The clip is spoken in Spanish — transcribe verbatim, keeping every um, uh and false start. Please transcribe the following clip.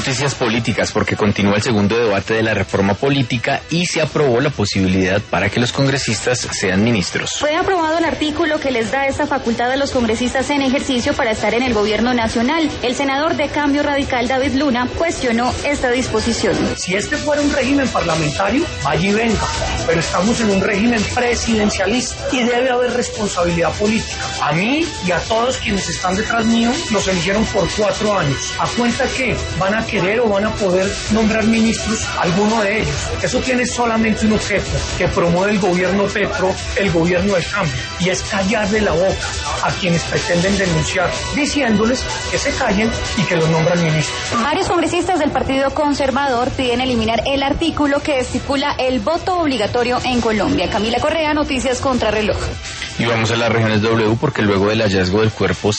noticias políticas porque continúa el segundo debate de la reforma política y se aprobó la posibilidad para que los congresistas sean ministros. Fue aprobado el artículo que les da esta facultad a los congresistas en ejercicio para estar en el gobierno nacional. El senador de Cambio Radical, David Luna, cuestionó esta disposición. Si este fuera un régimen parlamentario, allí venga, pero estamos en un régimen presidencialista y debe haber responsabilidad política. A mí y a todos quienes están detrás mío los eligieron por cuatro años. ¿A cuenta que van a querer o van a poder nombrar ministros? Alguno de ellos. Eso tiene solamente un objeto, que promueve el gobierno Petro, el gobierno del cambio, y es callarle la boca a quienes pretenden denunciar, diciéndoles que se callen y que los nombran ministros. Varios congresistas del Partido Conservador piden eliminar el artículo que estipula el voto obligatorio en Colombia. Camila Correa, Noticias Contrarreloj. Y vamos a las regiones W porque luego del hallazgo del cuerpo